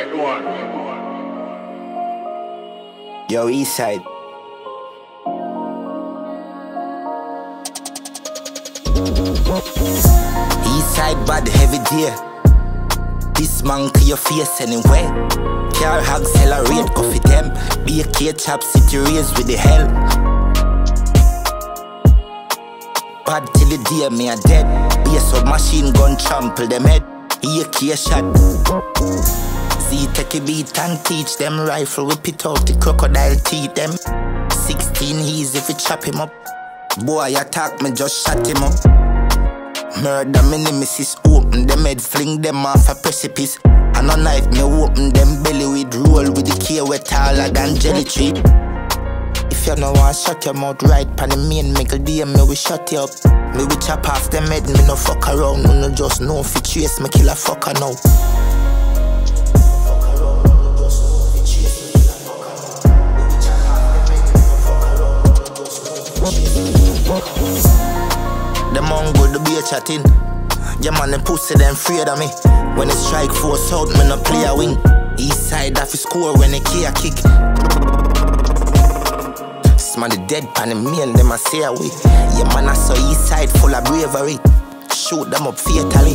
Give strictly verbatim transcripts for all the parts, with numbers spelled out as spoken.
Yo, Eastside. Eastside bad heavy deer. This monkey your face anyway. Car accelerate, coffee them. Be a K-chop city race with the hell. Bad till the day me a dead. Be a submachine gun trample them head. E A K shot. See take a beat and teach them. Rifle whip it out the crocodile teeth them. Sixteen he's if we chop him up. Boy attack me just shot him up. Murder me nemesis, open them head, fling them off a precipice. And a knife me open them belly with roll with the key wet taller than jelly tree. If you no want shut your mouth right pan the main mickle D M me we shut you up. Me we chop off them head, me no fuck around. Me no just know if you chase me kill a fucker now. Them on good to be a chatting. Yeah man, them pussy them afraid of me. When they strike force out, me no play a wing. East side off his score when they key a kick. Smell the dead pan the mail, them a say away. Yeah man, I saw east side full of bravery. Shoot them up fatally.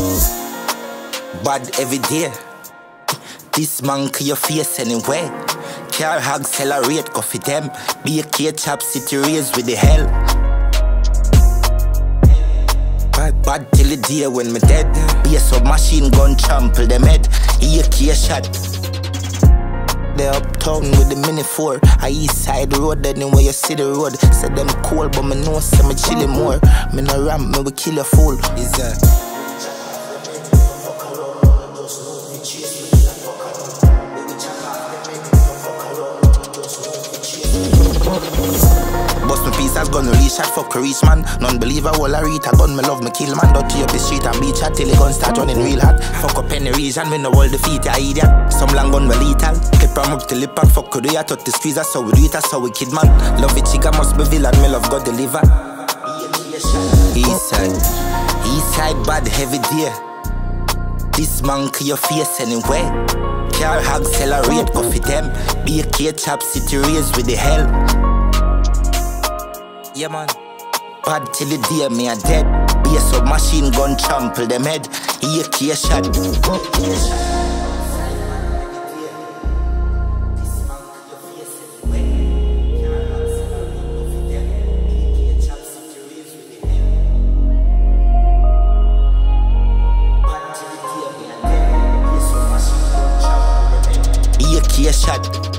Bad every day. This monkey your face anyway. Car accelerate, coffee them. Be a K-chop city race with the hell. Bad, bad till the day when me dead. Be a submachine gun trample them head. E A K shot. They uptown with the mini four. I east side road anyway you see the road. Say them cold but me know say me chillin' more. Me no ram, me we kill a fool. Is that? Bust me piece as gun release shot fuck a reach man. Non-believer all I read a gun me love me kill man. Dirty up the street and beach chat till the gun start running real hot. Fuck up any region me no hold the feet ya idiot. Some long gun me lethal. Clip them up till the pack fuck with ya. Touch the squeeze that's how we do it that's how we kid man. Love it chica must be villain me love God deliver. East side, east side bad heavy deer. This monkey your face anyway. Car accelerate coffee them. Be a K-chop city race with the hell. Yeah man. Bad till the day me a dead. Be a submachine gun trample them head. E A K shot. E A K shot.